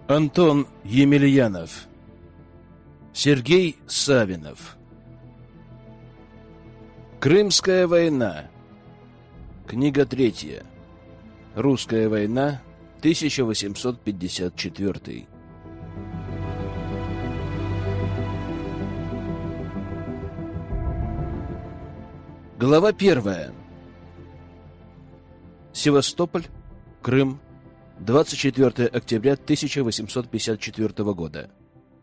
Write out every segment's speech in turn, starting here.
Антон Емельянов. Сергей Савинов. Крымская война. Книга 3. Русская война, 1854. Глава 1. Севастополь, Крым, 24 октября 1854 года.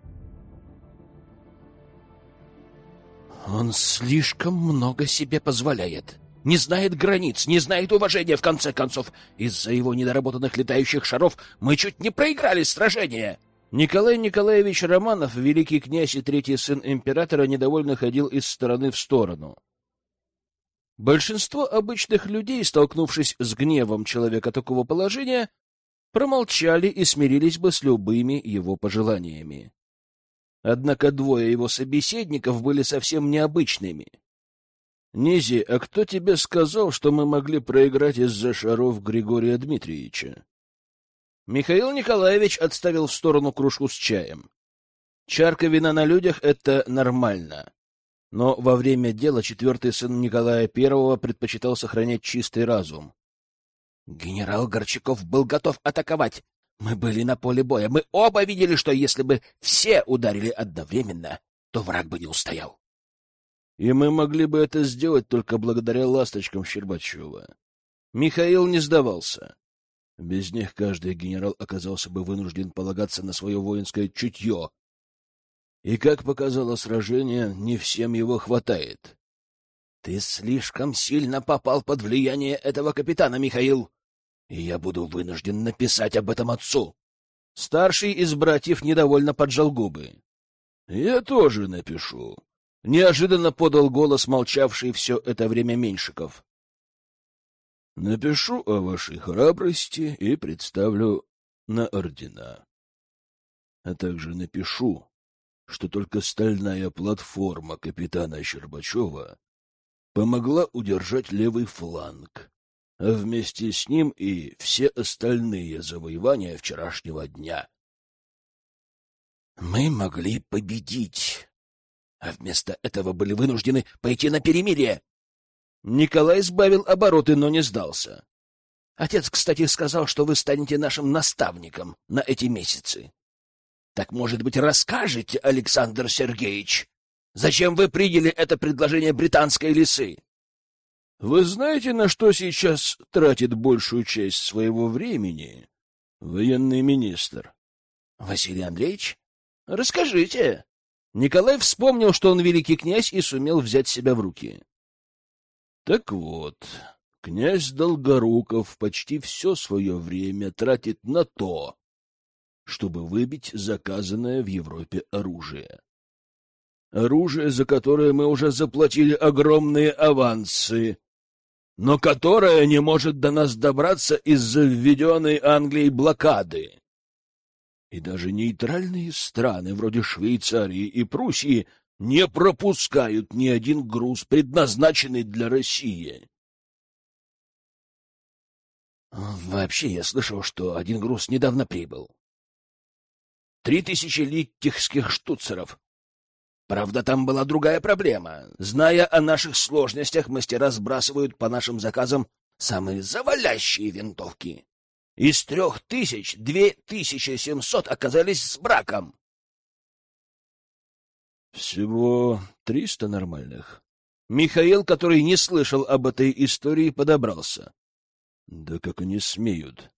Он слишком много себе позволяет. Не знает границ, не знает уважения, в конце концов. Из-за его недоработанных летающих шаров мы чуть не проиграли сражение. Николай Николаевич Романов, великий князь и третий сын императора, недовольно ходил из стороны в сторону. Большинство обычных людей, столкнувшись с гневом человека такого положения, промолчали и смирились бы с любыми его пожеланиями. Однако двое его собеседников были совсем необычными. — Низи, а кто тебе сказал, что мы могли проиграть из-за шаров Григория Дмитриевича? Михаил Николаевич отставил в сторону кружку с чаем. Чарка вина на людях — это нормально. Но во время дела четвертый сын Николая I предпочитал сохранять чистый разум. Генерал Горчаков был готов атаковать. Мы были на поле боя. Мы оба видели, что если бы все ударили одновременно, то враг бы не устоял. И мы могли бы это сделать только благодаря ласточкам Щербачева. Михаил не сдавался. Без них каждый генерал оказался бы вынужден полагаться на свое воинское чутье. И, как показало сражение, не всем его хватает. Ты слишком сильно попал под влияние этого капитана, Михаил. И я буду вынужден написать об этом отцу. Старший из братьев недовольно поджал губы. — Я тоже напишу. Неожиданно подал голос молчавший все это время Меньшиков. — Напишу о вашей храбрости и представлю на ордена. А также напишу, что только стальная платформа капитана Щербачева помогла удержать левый фланг, а вместе с ним и все остальные завоевания вчерашнего дня. Мы могли победить, а вместо этого были вынуждены пойти на перемирие. Николай сбавил обороты, но не сдался. Отец, кстати, сказал, что вы станете нашим наставником на эти месяцы. Так, может быть, расскажете, Александр Сергеевич, зачем вы приняли это предложение британской лисы? Вы знаете, на что сейчас тратит большую часть своего времени военный министр? Василий Андреевич? Расскажите. Николай вспомнил, что он великий князь, и сумел взять себя в руки. Так вот, князь Долгоруков почти все свое время тратит на то, чтобы выбить заказанное в Европе оружие. Оружие, за которое мы уже заплатили огромные авансы, но которое не может до нас добраться из-за введенной Англией блокады. И даже нейтральные страны, вроде Швейцарии и Пруссии, не пропускают ни один груз, предназначенный для России. Вообще, я слышал, что один груз недавно прибыл. 3000 литтихских штуцеров. Правда, там была другая проблема. Зная о наших сложностях, мастера сбрасывают по нашим заказам самые завалящие винтовки. Из 3000 2700 оказались с браком. Всего 300 нормальных. Михаил, который не слышал об этой истории, подобрался. Да как они смеют?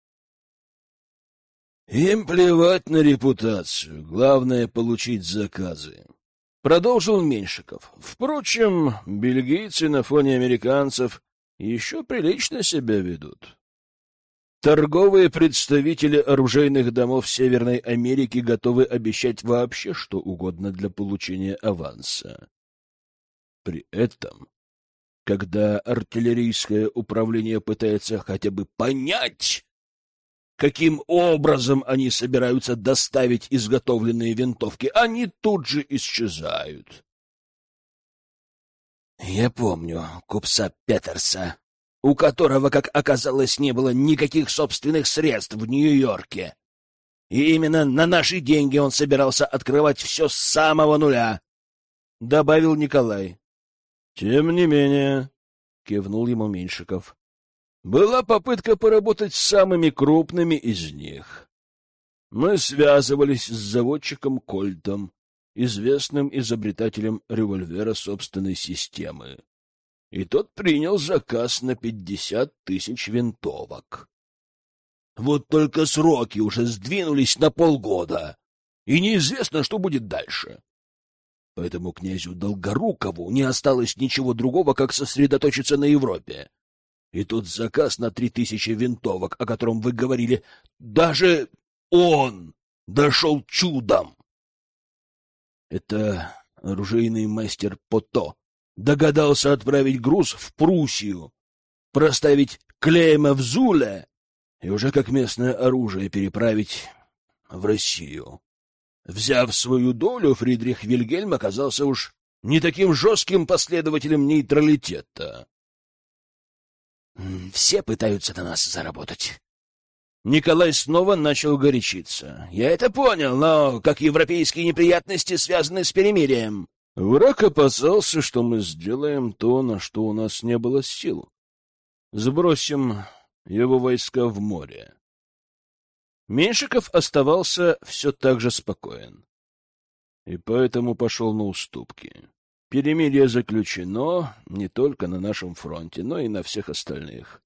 Им плевать на репутацию. Главное — получить заказы. Продолжил Меньшиков. Впрочем, бельгийцы на фоне американцев еще прилично себя ведут. Торговые представители оружейных домов Северной Америки готовы обещать вообще что угодно для получения аванса. При этом, когда артиллерийское управление пытается хотя бы понять, каким образом они собираются доставить изготовленные винтовки, они тут же исчезают. Я помню купца Петерса, у которого, как оказалось, не было никаких собственных средств в Нью-Йорке. И именно на наши деньги он собирался открывать все с самого нуля, — добавил Николай. — Тем не менее, — кивнул ему Меньшиков, — была попытка поработать с самыми крупными из них. Мы связывались с заводчиком Кольтом, известным изобретателем револьвера собственной системы, и тот принял заказ на 50 тысяч винтовок. Вот только сроки уже сдвинулись на полгода, и неизвестно, что будет дальше. Поэтому князю Долгорукову не осталось ничего другого, как сосредоточиться на Европе. И тот заказ на 3000 винтовок, о котором вы говорили, даже он дошел чудом. Это оружейный мастер Пото догадался отправить груз в Пруссию, проставить клейма в Зуле и уже как местное оружие переправить в Россию. Взяв свою долю, Фридрих Вильгельм оказался уж не таким жестким последователем нейтралитета. Все пытаются на нас заработать. Николай снова начал горячиться. Я это понял, но как европейские неприятности связаны с перемирием? Враг опасался, что мы сделаем то, на что у нас не было сил. Сбросим его войска в море. Меньшиков оставался все так же спокоен. И поэтому пошел на уступки. Перемирие заключено не только на нашем фронте, но и на всех остальных.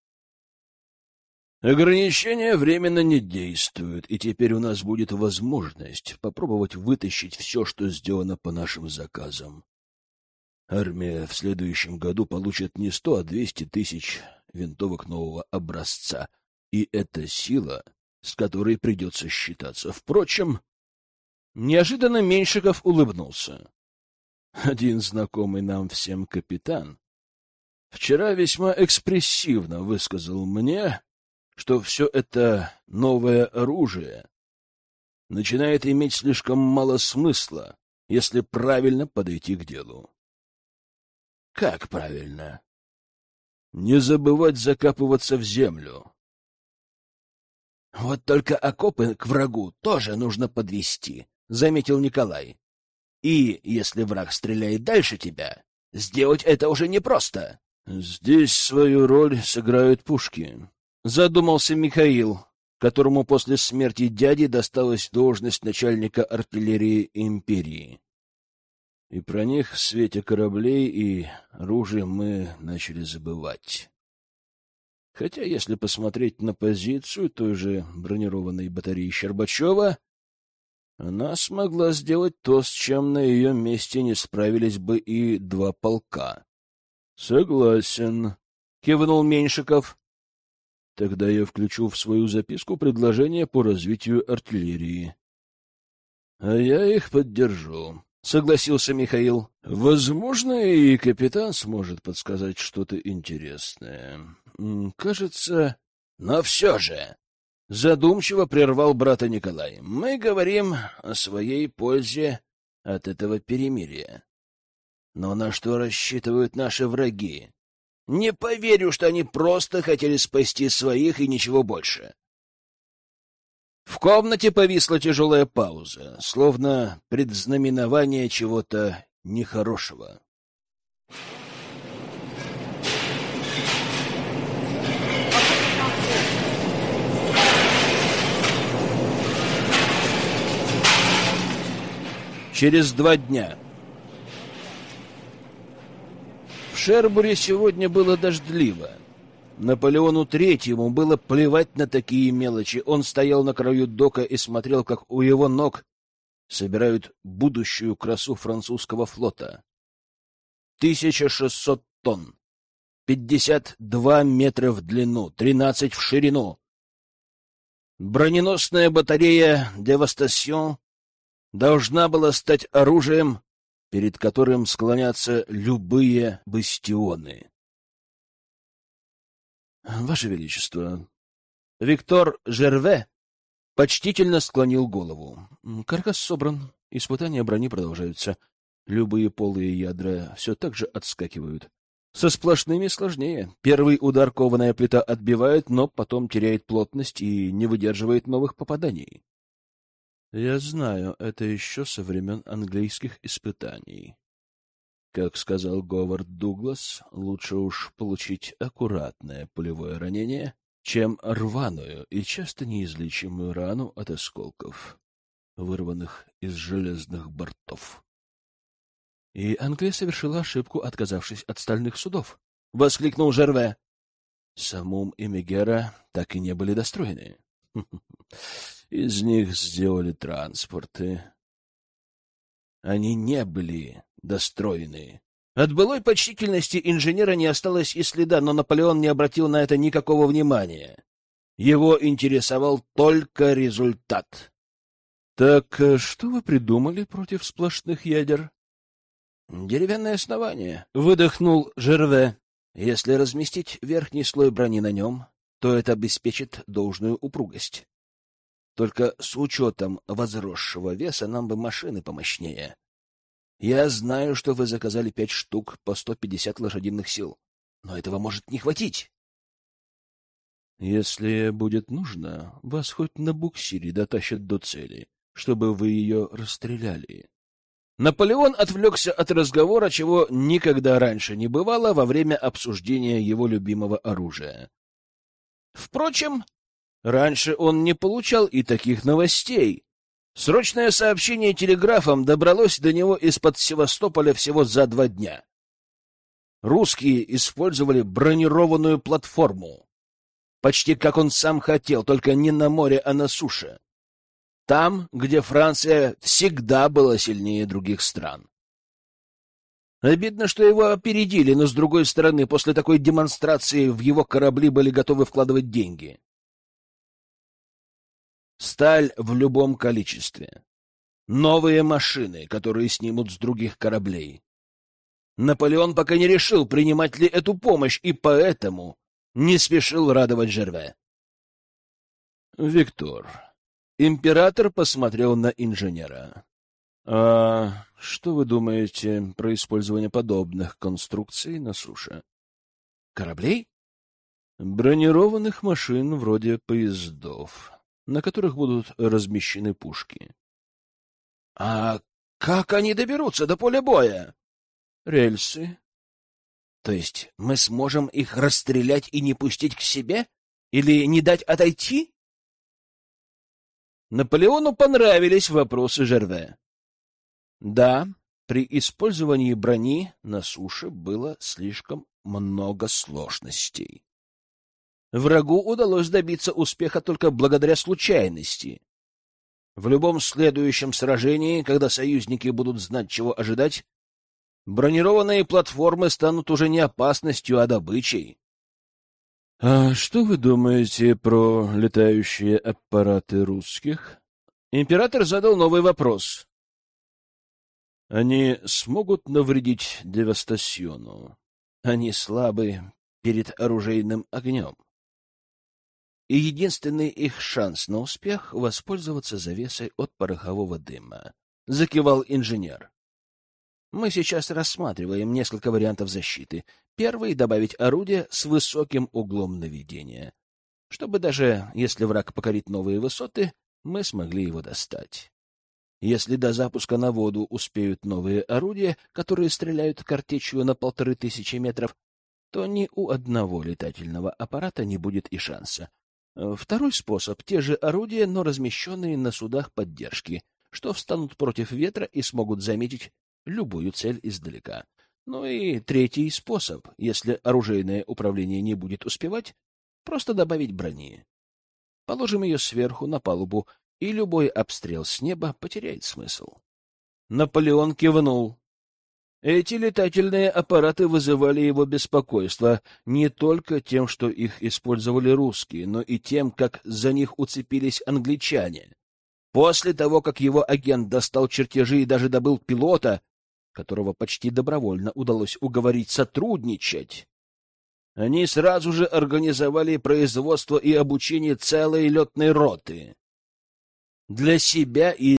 Ограничения временно не действуют, и теперь у нас будет возможность попробовать вытащить все, что сделано по нашим заказам. Армия в следующем году получит не 100, а 200 тысяч винтовок нового образца, и это сила, с которой придется считаться. Впрочем, неожиданно Меньшиков улыбнулся. Один знакомый нам всем капитан вчера весьма экспрессивно высказал мне, что все это новое оружие начинает иметь слишком мало смысла, если правильно подойти к делу. Как правильно? Не забывать закапываться в землю. Вот только окопы к врагу тоже нужно подвести, — заметил Николай. И если враг стреляет дальше тебя, сделать это уже непросто. Здесь свою роль сыграют пушки. Задумался Михаил, которому после смерти дяди досталась должность начальника артиллерии империи. И про них в свете кораблей и ружей мы начали забывать. Хотя, если посмотреть на позицию той же бронированной батареи Щербачева, она смогла сделать то, с чем на ее месте не справились бы и 2 полка. — Согласен, — кивнул Меньшиков. — Тогда я включу в свою записку предложение по развитию артиллерии. — А я их поддержу, — согласился Михаил. — Возможно, и капитан сможет подсказать что-то интересное. Кажется... Но все же... Задумчиво прервал брата Николай. Мы говорим о своей пользе от этого перемирия. Но на что рассчитывают наши враги? Не поверю, что они просто хотели спасти своих и ничего больше. В комнате повисла тяжелая пауза, словно предзнаменование чего-то нехорошего. Через 2 дня. В Шербуре сегодня было дождливо. Наполеону Третьему было плевать на такие мелочи. Он стоял на краю дока и смотрел, как у его ног собирают будущую красу французского флота. 1600 тонн, 52 метра в длину, 13 в ширину. Броненосная батарея «Девастасьон» должна была стать оружием, перед которым склонятся любые бастионы. Ваше Величество, Виктор Жерве почтительно склонил голову. Каркас собран, испытания брони продолжаются. Любые полые ядра все так же отскакивают. Со сплошными сложнее. Первый удар кованая плита отбивает, но потом теряет плотность и не выдерживает новых попаданий. Я знаю это еще со времен английских испытаний. Как сказал Говард Дуглас, лучше уж получить аккуратное пулевое ранение, чем рваную и часто неизлечимую рану от осколков, вырванных из железных бортов. И Англия совершила ошибку, отказавшись от стальных судов. — воскликнул Жерве. Самум и Мегера так и не были достроены. Из них сделали транспорты. Они не были достроены. От былой почтительности инженера не осталось и следа, но Наполеон не обратил на это никакого внимания. Его интересовал только результат. — Так что вы придумали против сплошных ядер? — Деревянное основание, — выдохнул Жерве. Если разместить верхний слой брони на нем, то это обеспечит должную упругость. Только с учетом возросшего веса нам бы машины помощнее. Я знаю, что вы заказали 5 штук по 150 лошадиных сил, но этого может не хватить. Если будет нужно, вас хоть на буксире дотащат до цели, чтобы вы ее расстреляли. Наполеон отвлекся от разговора, чего никогда раньше не бывало во время обсуждения его любимого оружия. Впрочем, раньше он не получал и таких новостей. Срочное сообщение телеграфом добралось до него из-под Севастополя всего за 2 дня. Русские использовали бронированную платформу. Почти как он сам хотел, только не на море, а на суше. Там, где Франция всегда была сильнее других стран. Обидно, что его опередили, но, с другой стороны, после такой демонстрации в его корабли были готовы вкладывать деньги. Сталь в любом количестве. Новые машины, которые снимут с других кораблей. Наполеон пока не решил, принимать ли эту помощь, и поэтому не спешил радовать Жерве. Виктор, император посмотрел на инженера. А что вы думаете про использование подобных конструкций на суше? Кораблей? Бронированных машин вроде поездов, на которых будут размещены пушки. — А как они доберутся до поля боя? — Рельсы. — То есть мы сможем их расстрелять и не пустить к себе? Или не дать отойти? Наполеону понравились вопросы Жерве. Да, при использовании брони на суше было слишком много сложностей. Врагу удалось добиться успеха только благодаря случайности. В любом следующем сражении, когда союзники будут знать, чего ожидать, бронированные платформы станут уже не опасностью, а добычей. — А что вы думаете про летающие аппараты русских? Император задал новый вопрос. — Они смогут навредить Девастасьону? Они слабы перед оружейным огнем. И единственный их шанс на успех — воспользоваться завесой от порохового дыма, — закивал инженер. Мы сейчас рассматриваем несколько вариантов защиты. Первый — добавить орудие с высоким углом наведения, чтобы даже если враг покорит новые высоты, мы смогли его достать. Если до запуска на воду успеют новые орудия, которые стреляют картечью на 1500 метров, то ни у одного летательного аппарата не будет и шанса. Второй способ — те же орудия, но размещенные на судах поддержки, что встанут против ветра и смогут заметить любую цель издалека. Ну и третий способ, если оружейное управление не будет успевать, просто добавить брони. Положим ее сверху на палубу, и любой обстрел с неба потеряет смысл. Наполеон кивнул. Эти летательные аппараты вызывали его беспокойство не только тем, что их использовали русские, но и тем, как за них уцепились англичане. После того, как его агент достал чертежи и даже добыл пилота, которого почти добровольно удалось уговорить сотрудничать, они сразу же организовали производство и обучение целой летной роты. Для себя и